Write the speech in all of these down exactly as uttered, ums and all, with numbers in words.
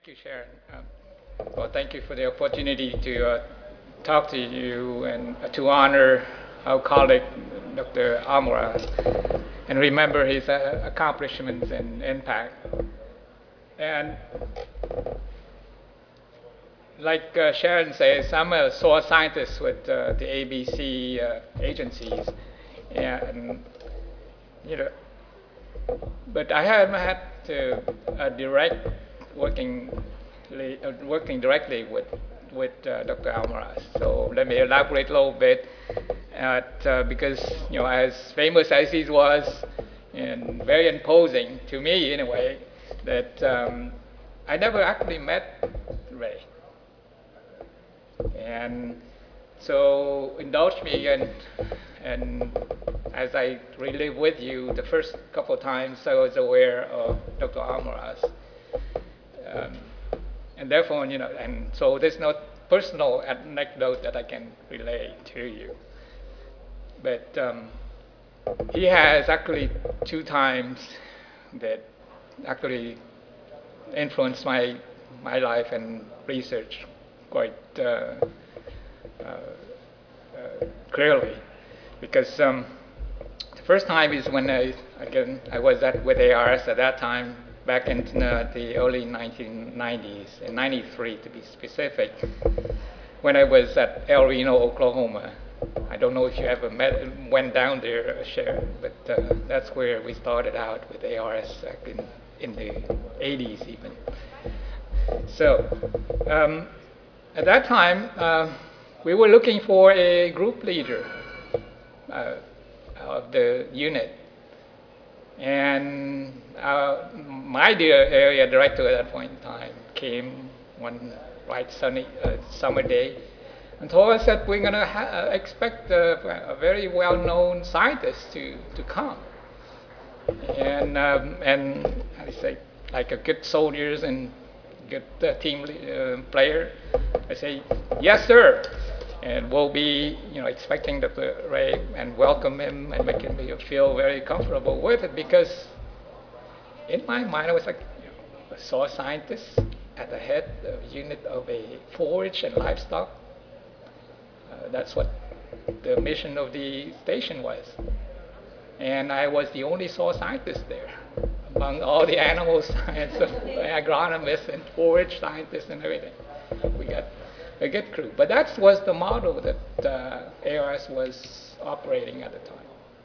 you, Sharon. Um, well, thank you for the opportunity to uh, talk to you and uh, to honor our colleague, Doctor Almaraz, and remember his uh, accomplishments and impact. And like uh, Sharon says, I'm a soil scientist with uh, the A B C uh, agencies, and you know, but I haven't had to uh, direct working uh, working directly with with uh, Doctor Almaraz. So let me elaborate a little bit, at, uh, because you know, as famous as he was, and very imposing to me anyway, that um, I never actually met Ray. And so indulge me, and and as I relive with you, the first couple of times I was aware of Doctor Almaraz. Um, and therefore, you know, and so there's no personal anecdote that I can relay to you. But um, he has actually two times that actually influenced my my life and research quite uh, uh, uh, clearly, because um, the first time is when I again I was at with A R S at that time, back in uh, the early nineteen nineties, in ninety-three to be specific, when I was at El Reno, Oklahoma. I don't know if you ever met, went down there, Sharon, but uh, that's where we started out with A R S back in, in the eighties even. So um, at that time, uh, we were looking for a group leader uh, of the unit. And uh, my dear area director at that point in time came one bright sunny uh, summer day and told us that we're going to ha- expect a, a very well-known scientist to, to come. And, um, and I say, like a good soldiers and good uh, team uh, player, I say, yes, sir. And we'll be, you know, expecting Doctor Ray and welcome him and make him feel very comfortable with it, because in my mind I was like, you know, a soil scientist at the head of a unit of a forage and livestock. Uh, that's what the mission of the station was. And I was the only soil scientist there among all the animal science, agronomists and forage scientists and everything. We got a good crew. But that was the model that uh, A R S was operating at the time.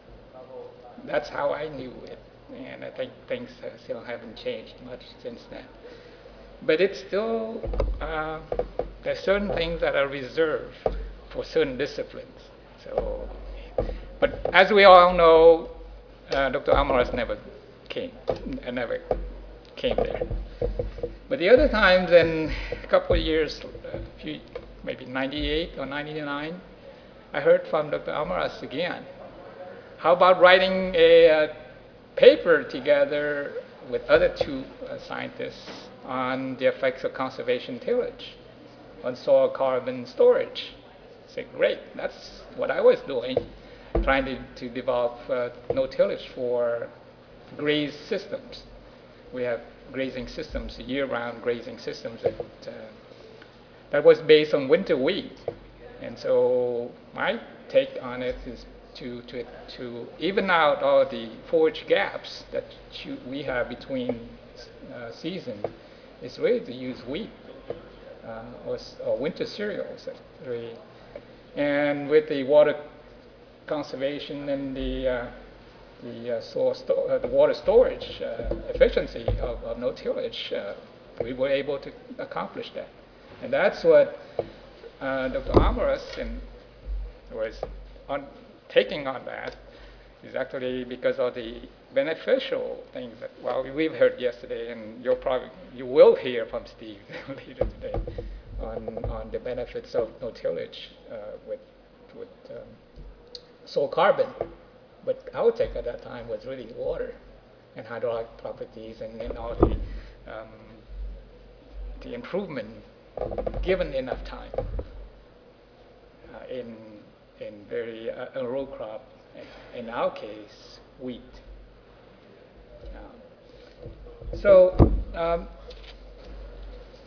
That's how I knew it. And I think things uh, still haven't changed much since then. But it's still, uh, there's certain things that are reserved for certain disciplines. So, but as we all know, uh, Doctor Almaraz never came, uh, never came there. But the other times, in a couple of years, a few, maybe ninety-eight or ninety-nine, I heard from Doctor Almaraz again. How about writing a uh, paper together with other two uh, scientists on the effects of conservation tillage on soil carbon storage? I said, great, that's what I was doing, trying to, to develop uh, no tillage for grazed systems. We have grazing systems, year-round grazing systems that uh, that was based on winter wheat. And so my take on it is to to to even out all the forage gaps that you, we have between uh, seasons, is really to use wheat uh, or, or winter cereals. Really. And with the water conservation and the uh, the uh, soil sto- uh, the water storage uh, efficiency of, of no tillage, uh, we were able to accomplish that. And that's what uh, Doctor Almaraz was on, taking on that, is actually because of the beneficial things that, well, we've heard yesterday, and you'll probably, you will hear from Steve later today on, on the benefits of no tillage uh, with, with um, soil carbon. But our take at that time was really water and hydraulic properties, and, and all the um, the improvement given enough time uh, in in very uh, a row crop, in our case, wheat. Um, so um,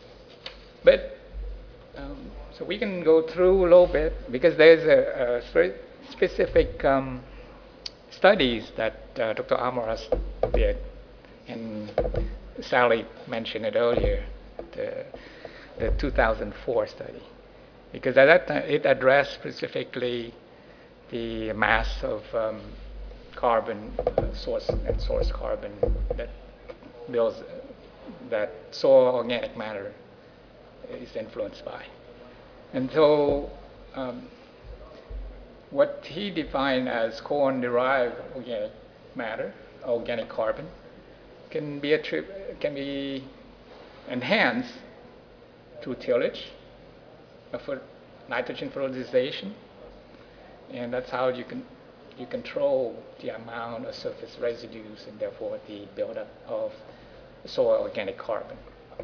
But um, so we can go through a little bit because there's a, a spe- specific um, studies that uh, Doctor Amaras did, and Sally mentioned it earlier, the, the two thousand four study, because at that time it addressed specifically the mass of um, carbon uh, source and source carbon that builds that soil organic matter is influenced by. And so um, what he defined as corn-derived organic matter, organic carbon, can be attrib- can be enhanced through tillage, uh, for nitrogen fertilization, and that's how you can you control the amount of surface residues and therefore the buildup of soil organic carbon.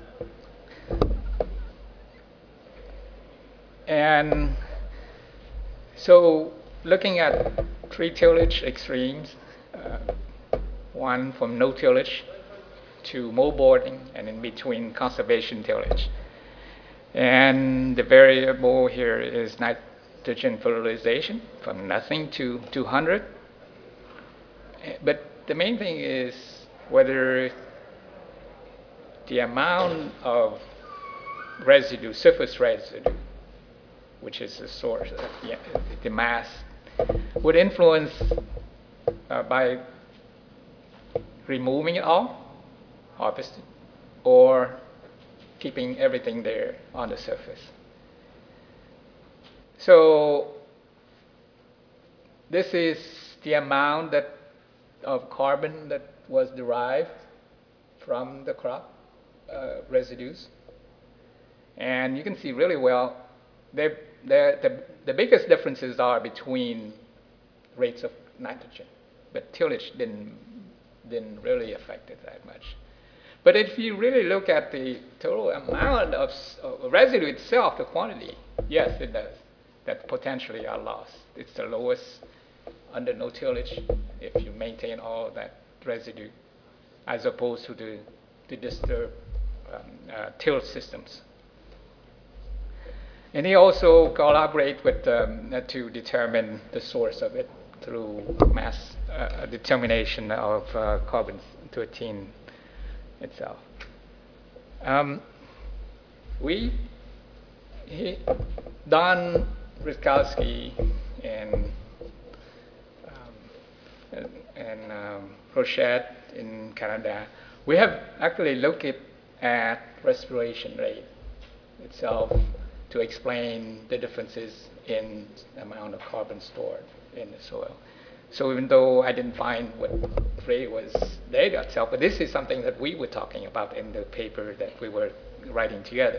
And so looking at three tillage extremes, uh, one from no tillage to moldboarding, and in between conservation tillage. And the variable here is nitrogen fertilization from nothing to two hundred. But the main thing is whether the amount of residue, surface residue, which is the source, uh, yeah, the mass, would influence uh, by removing it all, harvesting, or keeping everything there on the surface. So this is the amount that of carbon that was derived from the crop uh, residues. And you can see really well, they're, they're, the, the biggest differences are between rates of nitrogen, but tillage didn't, didn't really affect it that much. But if you really look at the total amount of uh, residue itself, the quantity, yes, it does. That potentially are lost. It's the lowest under no tillage if you maintain all that residue, as opposed to the, the disturbed um, uh, till systems. And he also collaborate with um, to determine the source of it through mass uh, determination of uh, carbon thirteen itself. Um, we, he, Don Rutkowski and um, and um, Rochette in Canada, we have actually looked at respiration rate itself to explain the differences in the amount of carbon stored in the soil. So even though I didn't find what rate was data itself, but this is something that we were talking about in the paper that we were writing together.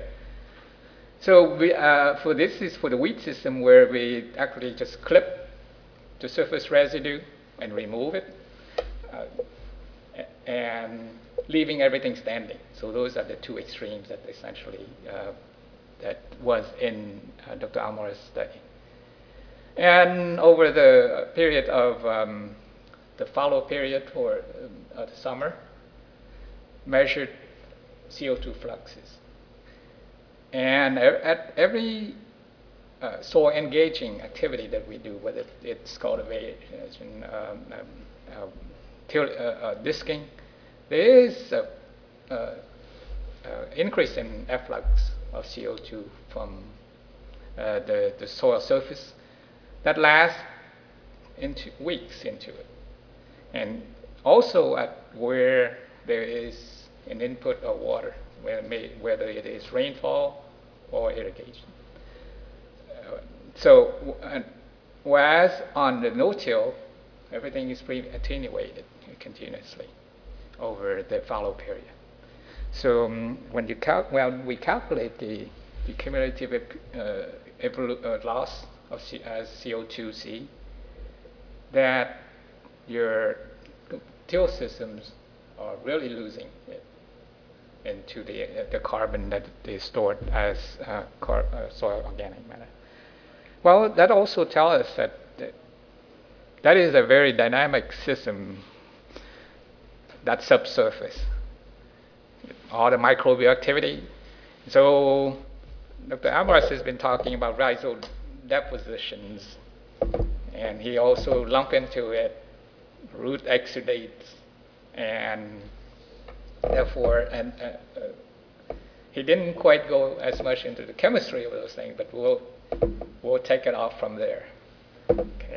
So we, uh, for this is for the wheat system where we actually just clip the surface residue and remove it, uh, and leaving everything standing. So those are the two extremes that essentially uh, that was in uh, Doctor Almora's study. And over the period of um, the follow period for uh, the summer, measured C O two fluxes. And at every uh, soil engaging activity that we do, whether it's cultivation, um, um, uh, till, uh, uh, disking, there is an uh, uh, increase in efflux of C O two from uh, the, the soil surface that lasts into weeks into it. And also at where there is an input of water, whether it is rainfall or irrigation. Uh, so, and whereas on the no-till, everything is pretty attenuated continuously over the fallow period. So um, when you cal- well, we calculate the, the cumulative uh, evolu- uh, loss of C- as C O two C, that your till systems are really losing it into the, uh, the carbon that is stored as uh, car- uh, soil organic matter. Well, that also tells us that, that that is a very dynamic system, that subsurface, all the microbial activity. So Doctor Alvarez has been talking about rhizal depositions, and he also lumped into it root exudates, and therefore, and uh, uh, he didn't quite go as much into the chemistry of those things, but we'll we'll take it off from there. Okay.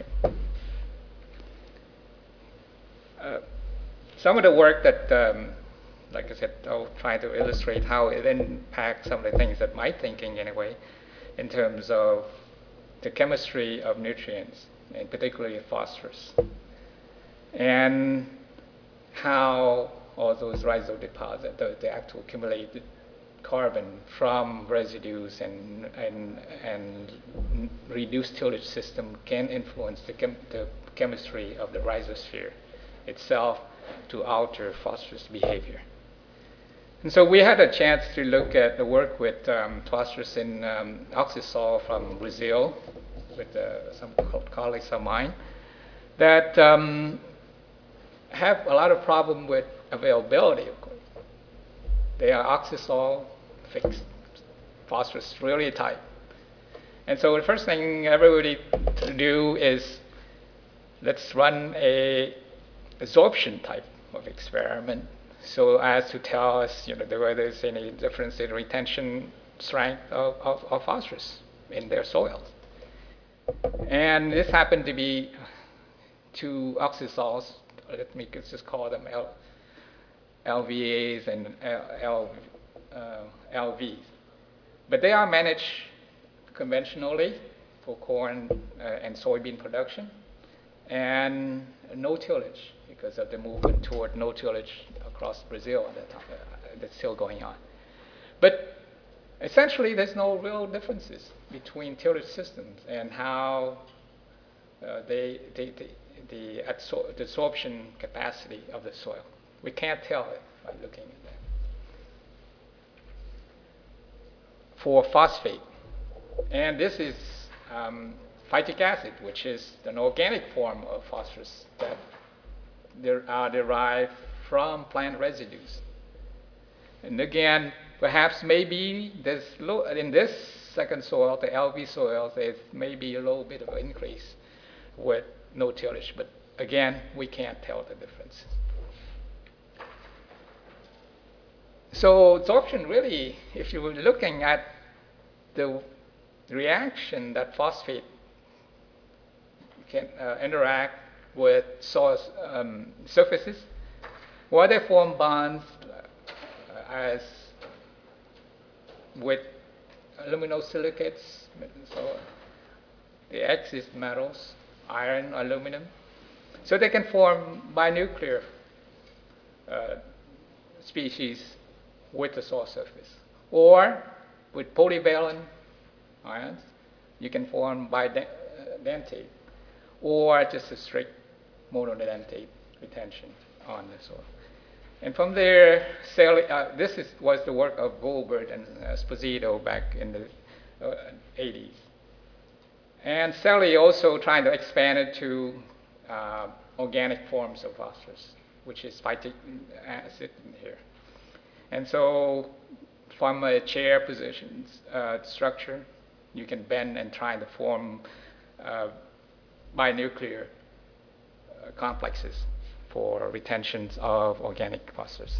Uh, some of the work that, um, like I said, I'll try to illustrate how it impacts some of the things that my thinking, anyway, in terms of the chemistry of nutrients, and particularly phosphorus, and how all those rhizal deposits, the, the actual accumulated carbon from residues and, and, and reduced tillage system can influence the, chem the chemistry of the rhizosphere itself to alter phosphorus behavior. And so we had a chance to look at the work with um, phosphorus in um, oxysol from Brazil with uh, some colleagues of mine that um, have a lot of problem with availability, of course. They are oxysol fixed, phosphorus really tight. And so the first thing everybody to do is let's run a absorption type of experiment so as to tell us, you know, whether there's any difference in retention strength of, of, of phosphorus in their soils. And this happened to be two oxysols. Let me just call them L, LVAs and L, L, uh, L Vs. But they are managed conventionally for corn uh, and soybean production, and no tillage because of the movement toward no tillage across Brazil at that time. Uh, that's still going on. But essentially, there's no real differences between tillage systems and how uh, they, they, they, the, absor the absorption capacity of the soil. We can't tell it by looking at that. For phosphate, and this is um, phytic acid, which is an organic form of phosphorus that are derived from plant residues. And again, perhaps maybe there's low, in this second soil, the L V soil, there's maybe a little bit of an increase with no tillage, but again, we can't tell the difference. So absorption really, if you were looking at the reaction that phosphate can uh, interact with soil um, surfaces, well, they form bonds uh, as with aluminosilicates, so the X is metals, iron, aluminum. So they can form binuclear uh, species with the soil surface. Or with polyvalent ions, you can form bidentate, or just a strict monodentate retention on the soil. And from there, uh, this is, was the work of Goldberg and uh, Esposito back in the uh, eighties. And Selly also trying to expand it to uh, organic forms of phosphorus, which is phytic acid in here. And so from a chair position uh, structure, you can bend and try to form uh, binuclear uh, complexes for retentions of organic phosphorus.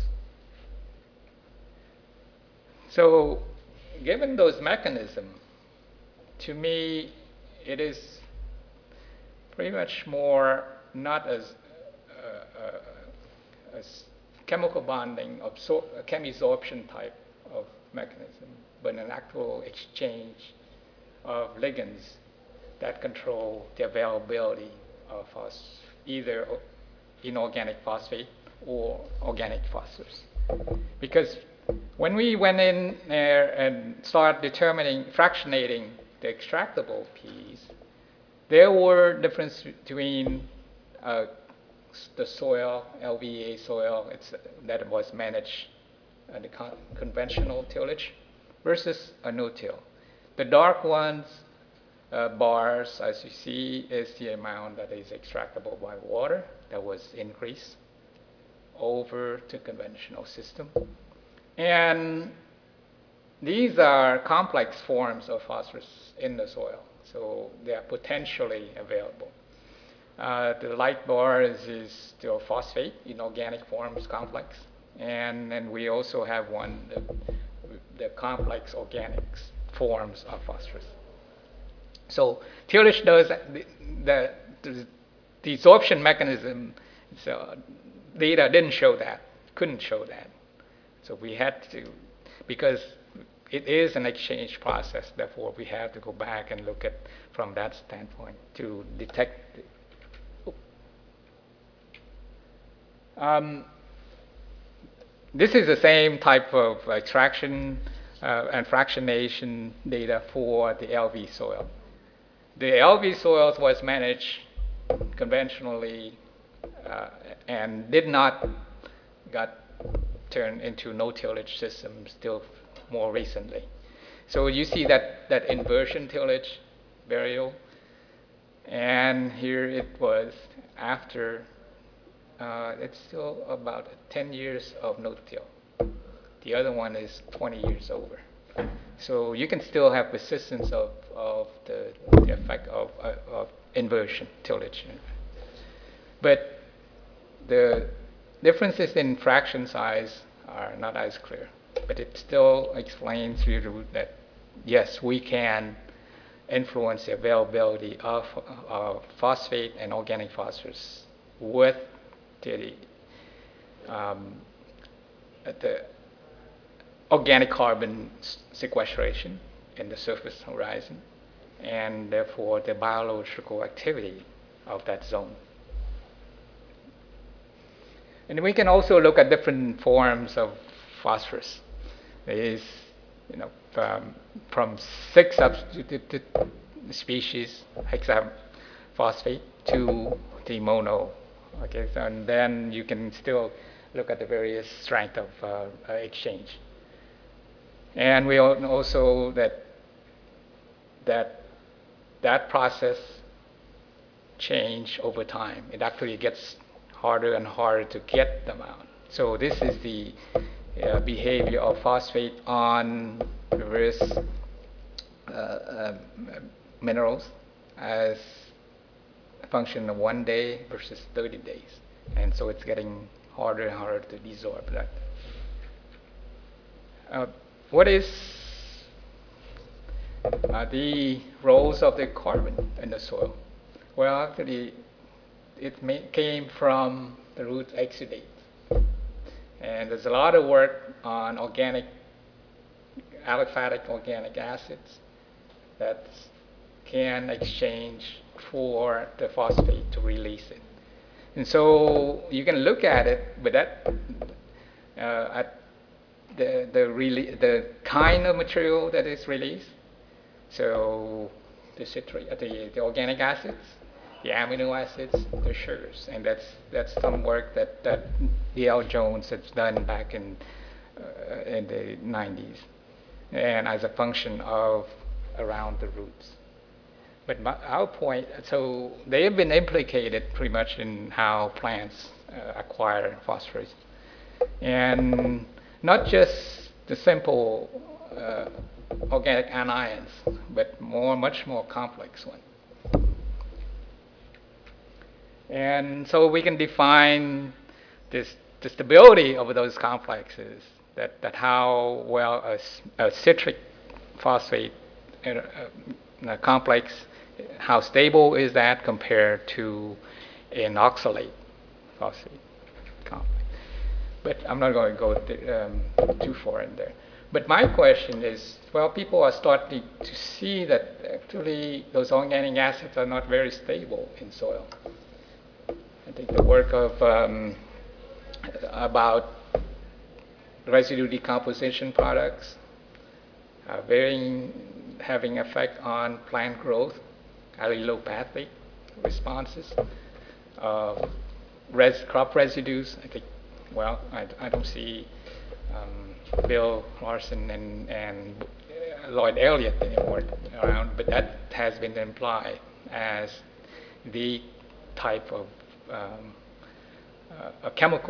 So given those mechanisms, to me, it is pretty much more not as, uh, uh, as chemical bonding, absor chemisorption type of mechanism, but an actual exchange of ligands that control the availability of phos either inorganic phosphate or organic phosphorus. Because when we went in there and started determining, fractionating the extractable piece, there were differences between uh, the soil, L V A soil, it's, that was managed uh, the con conventional tillage versus a no-till. The dark ones, uh, bars, as you see, is the amount that is extractable by water that was increased over to conventional system. And these are complex forms of phosphorus in the soil, so they are potentially available. Uh, the light bar is, is still phosphate in organic forms complex. And, and we also have one, the, the complex organics forms of phosphorus. So tillage does, the, the, the desorption mechanism, so data didn't show that, couldn't show that. So we had to, because it is an exchange process, therefore we have to go back and look at from that standpoint to detect. Um, this is the same type of extraction uh, and fractionation data for the L V soil. The L V soils was managed conventionally uh, and did not got turned into no-tillage systems till more recently. So you see that, that inversion tillage burial, and here it was after, uh, it's still about ten years of no-till. The other one is twenty years over. So you can still have persistence of, of the, the effect of, uh, of inversion tillage. But the differences in fraction size are not as clear. But it still explains to you that, yes, we can influence the availability of, of phosphate and organic phosphorus with the, um, the organic carbon sequestration in the surface horizon, and therefore the biological activity of that zone. And we can also look at different forms of phosphorus. There is, you know, from, from six substituted species hexaphosphate to the mono. Okay, so, and then you can still look at the various strength of uh, exchange. And we also that that that process change over time. It actually gets harder and harder to get them out. So this is the uh, behavior of phosphate on various uh, uh, minerals as a function of one day versus thirty days. And so it's getting harder and harder to desorb that. Uh, what is uh, the roles of the carbon in the soil? Well, actually, it may, came from the root exudates. And there's a lot of work on organic, aliphatic organic acids that can exchange for the phosphate to release it. And so you can look at it, but that, uh, at the, the, rele the kind of material that is released, so the citrate, the, the organic acids, the amino acids, the sugars, and that's that's some work that that D L Jones has done back in uh, in the nineties, and as a function of around the roots. But my, our point, so they have been implicated pretty much in how plants uh, acquire phosphorus, and not just the simple uh, organic anions, but more, much more complex one. And so we can define this, the stability of those complexes, that, that how well a, a citric phosphate uh, uh, complex, how stable is that compared to an oxalate phosphate complex. But I'm not going to go to, um, too far in there. But my question is, well, people are starting to see that actually those organic acids are not very stable in soil. I think the work of um, about residue decomposition products uh, varying, having effect on plant growth, allelopathic responses, uh, res crop residues. I think, well, I, I don't see um, Bill Larson and, and Lloyd Elliott anymore around, but that has been implied as the type of um, uh, chemicals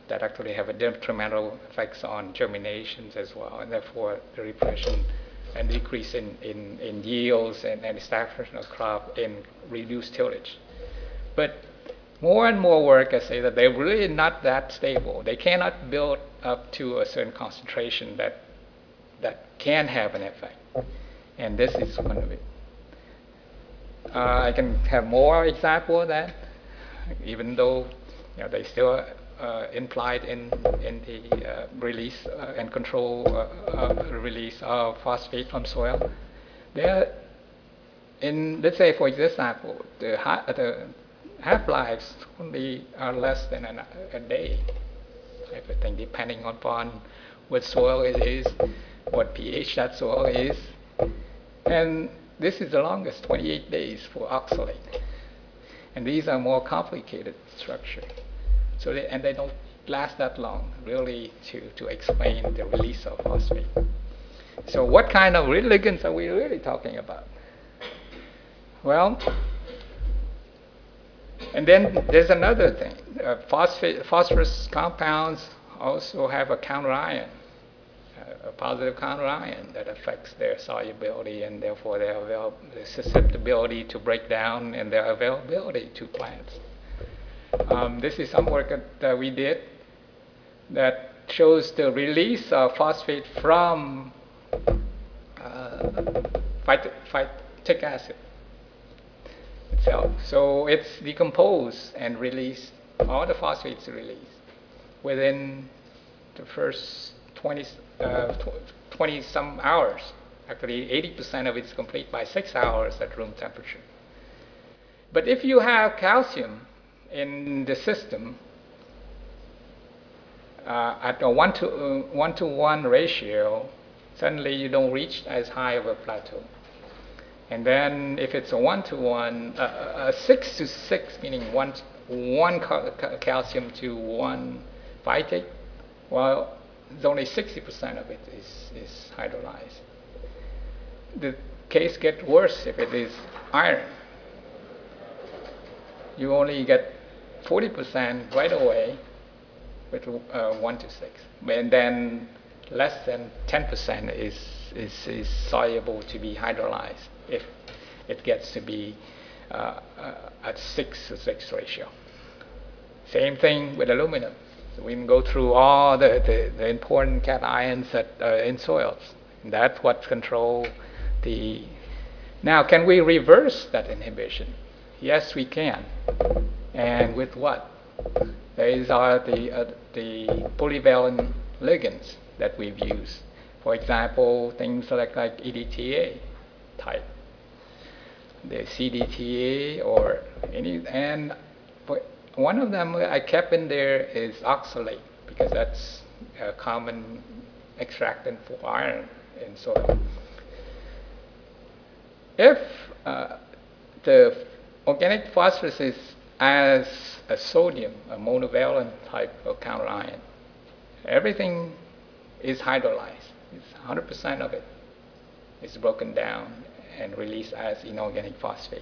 that actually have a detrimental effects on germinations as well, and therefore the repression and decrease in, in, in yields and, and establishment of crop in reduced tillage. But more and more workers say that they're really not that stable. They cannot build up to a certain concentration that that can have an effect. And this is one of it. Uh, I can have more example of that, even though you know, they still uh, implied in, in the uh, release uh, and control uh, uh, release of phosphate from soil. There, in let's say for example, the, ha the half-lives only are less than an, a day. Everything depending upon what soil it is, what pH that soil is, and this is the longest, twenty-eight days for oxalate. And these are more complicated structure. So they, and they don't last that long, really, to, to explain the release of phosphate. So what kind of ligands are we really talking about? Well, and then there's another thing. Uh, phosphate, phosphorus compounds also have a counter ion, uh, a positive counter ion that affects their solubility and therefore their, avail their susceptibility to break down and their availability to plants. Um, this is some work that uh, we did that shows the release of phosphate from uh, phytic, phytic acid itself. So it's decomposed and released, all the phosphates are released within the first twenty, uh, twenty some hours. Actually, eighty percent of it's complete by six hours at room temperature. But if you have calcium in the system uh, at a one to, uh, one to one ratio, suddenly you don't reach as high of a plateau. And then if it's a one-to-one, uh, a six to six, meaning one, one cal calcium to one phytate, well, it's only sixty percent of it is, is hydrolyzed. The case gets worse if it is iron. You only get forty percent right away with uh, one to six. And then less than ten percent is, is, is soluble to be hydrolyzed if it gets to be uh, uh, at six to six ratio. Same thing with aluminum. So we can go through all the, the, the important cations that are in soils. And that's what controls the... Now, can we reverse that inhibition? Yes, we can. And with what? These are the, uh, the polyvalent ligands that we've used. For example, things like, like E D T A type, the C D T A or any, and one of them I kept in there is oxalate because that's a common extractant for iron in soil. If uh, the organic phosphorus is as a sodium, a monovalent type of counter ion, everything is hydrolyzed. It's one hundred percent of it is broken down and released as inorganic phosphate.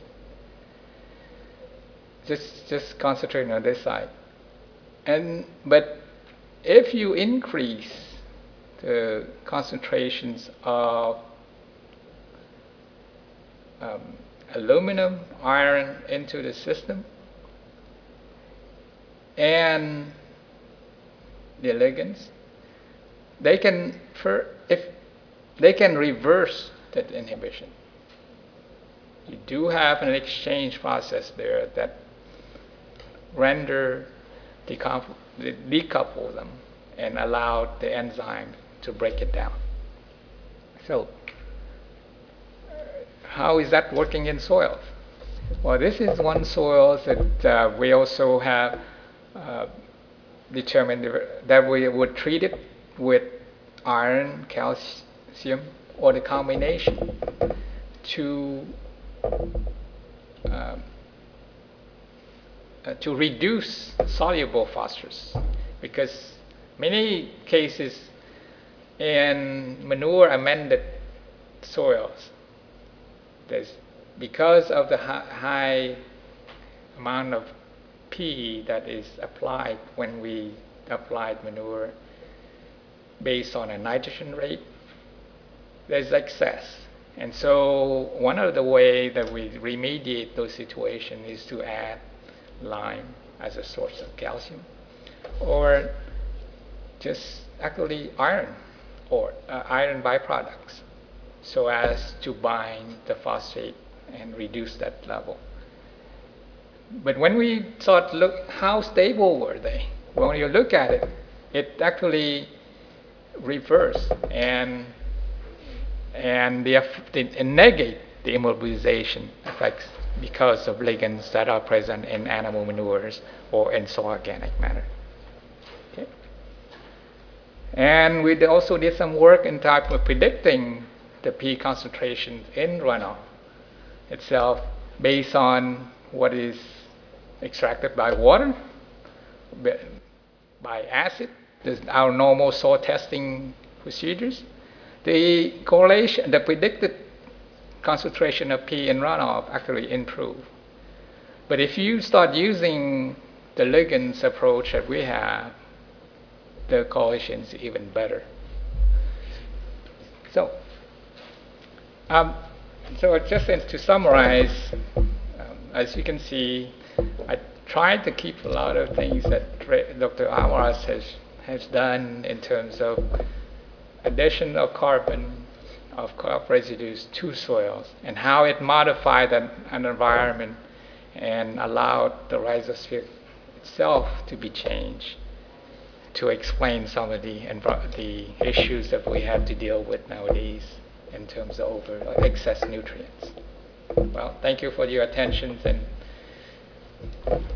Just, just concentrating on this side. And, but if you increase the concentrations of um, aluminum, iron into the system, and the ligands, they can, for, if they can reverse that inhibition. You do have an exchange process there that render, decouple them and allow the enzyme to break it down. So, how is that working in soils? Well, this is one soil that uh, we also have uh, determined that we would treat it with iron, calcium, or the combination to um, uh, to reduce soluble phosphorus, because many cases in manure amended soils, there's because of the hi high amount of P that is applied when we applied manure based on a nitrogen rate, there's excess. And so one of the ways that we remediate those situations is to add lime as a source of calcium, or just actually iron or uh, iron byproducts, so as to bind the phosphate and reduce that level. But when we thought, look, how stable were they? When you look at it, it actually reversed and and the, the negate the immobilization effects because of ligands that are present in animal manures or in soil organic matter. Okay. And we also did some work in type of predicting the P concentration in runoff itself based on what is extracted by water, by acid, our normal soil testing procedures. The correlation, the predicted concentration of P in runoff actually improved. But if you start using the ligands approach that we have, the correlation is even better. So, um, so just to summarize, um, as you can see, I tried to keep a lot of things that Doctor Amaras has, has done in terms of addition of carbon, of crop residues to soils, and how it modified an, an environment and allowed the rhizosphere itself to be changed to explain some of the, the issues that we have to deal with nowadays in terms of over excess nutrients. Well, thank you for your attention, and